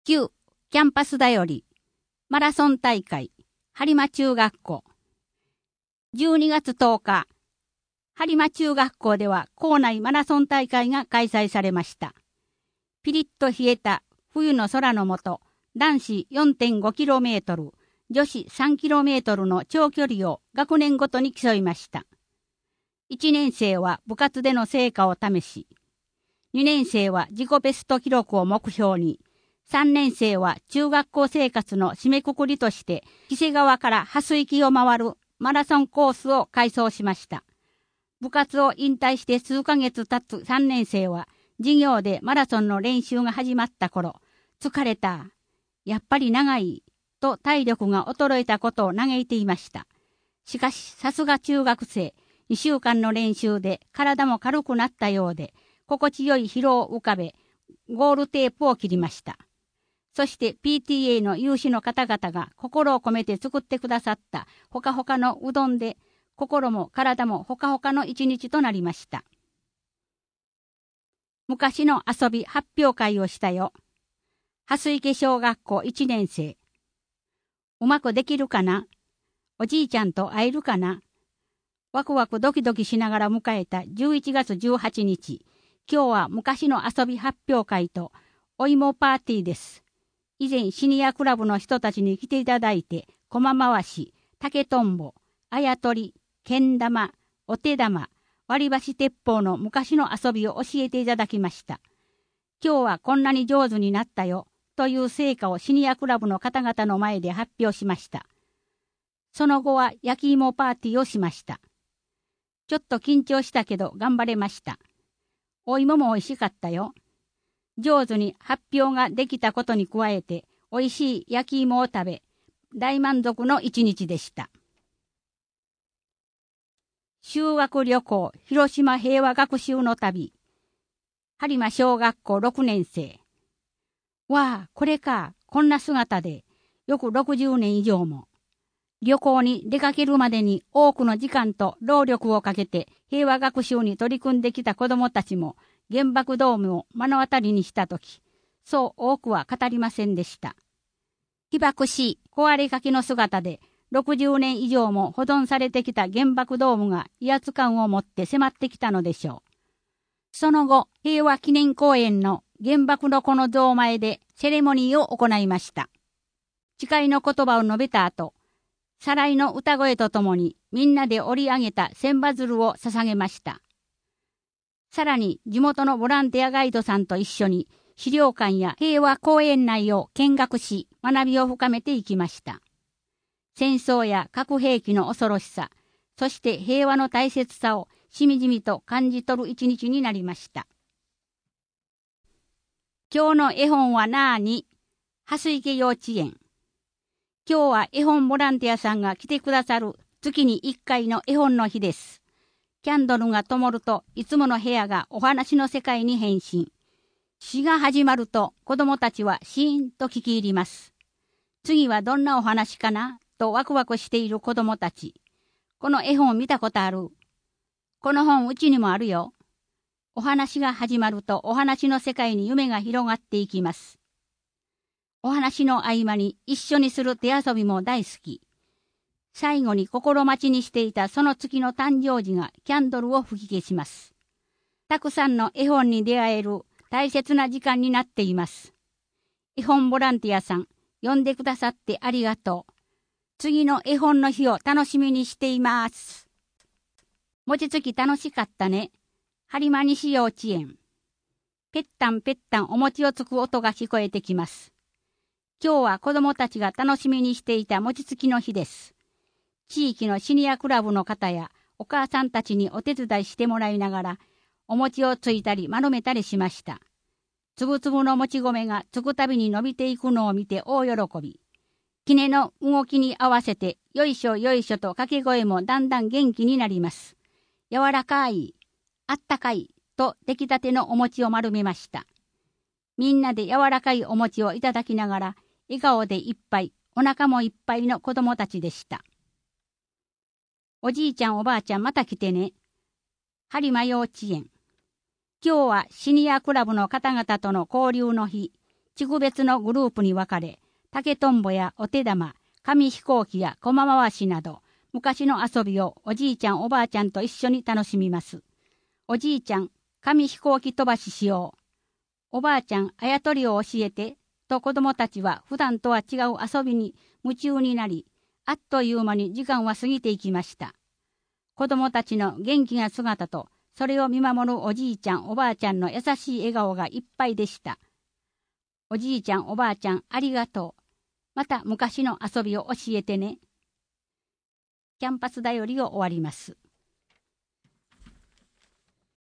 旧キャンパスだよりマラソン大会播磨中学校12月10日播磨中学校では校内マラソン大会が開催されました。ピリッと冷えた冬の空の下、男子 4.5km、女子 3km の長距離を学年ごとに競いました。1年生は部活での成果を試し、2年生は自己ベスト記録を目標に、3年生は中学校生活の締めくくりとして、黄瀬川から蓮池を回るマラソンコースを改装しました。部活を引退して数ヶ月経つ3年生は、授業でマラソンの練習が始まった頃、疲れた、やっぱり長い、と体力が衰えたことを嘆いていました。しかし、さすが中学生、2週間の練習で体も軽くなったようで、心地よい疲労を浮かべ、ゴールテープを切りました。そして PTA の有志の方々が心を込めて作ってくださったほかほかのうどんで、心も体もほかほかの一日となりました。昔の遊び発表会をしたよ。蓮池小学校1年生。うまくできるかな？おじいちゃんと会えるかな？ワクワクドキドキしながら迎えた11月18日。今日は昔の遊び発表会とお芋パーティーです。以前シニアクラブの人たちに来ていただいて、駒回し、竹とんぼ、あやとり、けん玉、お手玉、割り箸鉄砲の昔の遊びを教えていただきました。今日はこんなに上手になったよ、という成果をシニアクラブの方々の前で発表しました。その後は焼き芋パーティーをしました。ちょっと緊張したけど頑張れました。お芋も美味しかったよ。上手に発表ができたことに加えて、美味しい焼き芋を食べ、大満足の一日でした。修学旅行広島平和学習の旅。播磨小学校6年生。わあ、これか、こんな姿で、よく60年以上も。旅行に出かけるまでに多くの時間と労力をかけて平和学習に取り組んできた子どもたちも原爆ドームを目の当たりにしたとき、そう多くは語りませんでした。被爆し壊れかけの姿で60年以上も保存されてきた原爆ドームが威圧感を持って迫ってきたのでしょう。その後、平和記念公園の原爆の子の像前でセレモニーを行いました。誓いの言葉を述べた後、サライの歌声とともにみんなで織り上げた千羽鶴を捧げました。さらに地元のボランティアガイドさんと一緒に資料館や平和公園内を見学し学びを深めていきました。戦争や核兵器の恐ろしさ、そして平和の大切さをしみじみと感じ取る一日になりました。今日の絵本はなーに？蓮池幼稚園。今日は絵本ボランティアさんが来てくださる月に1回の絵本の日です。キャンドルが灯るといつもの部屋がお話の世界に変身。詩が始まると子供たちはシーンと聞き入ります。次はどんなお話かなとワクワクしている子供たち。この絵本見たことある？この本うちにもあるよ。お話が始まるとお話の世界に夢が広がっていきます。お話の合間に一緒にする手遊びも大好き。最後に心待ちにしていたその月の誕生時がキャンドルを吹き消します。たくさんの絵本に出会える大切な時間になっています。絵本ボランティアさん、呼んでくださってありがとう。次の絵本の日を楽しみにしています。餅つき楽しかったね。播磨西幼稚園。ぺったんぺったんお餅をつく音が聞こえてきます。今日は子どもたちが楽しみにしていた餅つきの日です。地域のシニアクラブの方やお母さんたちにお手伝いしてもらいながら、お餅をついたり丸めたりしました。つぶつぶのもち米がつくたびに伸びていくのを見て大喜び。きねの動きに合わせて、よいしょよいしょと掛け声もだんだん元気になります。柔らかい、あったかいと出来たてのお餅を丸めました。みんなで柔らかいお餅をいただきながら、笑顔でいっぱい、お腹もいっぱいの子供たちでした。おじいちゃんおばあちゃんまた来てね。播磨幼稚園。今日はシニアクラブの方々との交流の日。 地区別のグループに分かれ、竹とんぼやお手玉、紙飛行機や駒回しなど、昔の遊びをおじいちゃんおばあちゃんと一緒に楽しみます。おじいちゃん、紙飛行機飛ばししよう。おばあちゃん、あやとりを教えて、と子供たちは普段とは違う遊びに夢中になり、あっという間に時間は過ぎていきました。子供たちの元気な姿と、それを見守るおじいちゃんおばあちゃんの優しい笑顔がいっぱいでした。おじいちゃんおばあちゃんありがとう。また昔の遊びを教えてね。キャンパスだよりを終わります。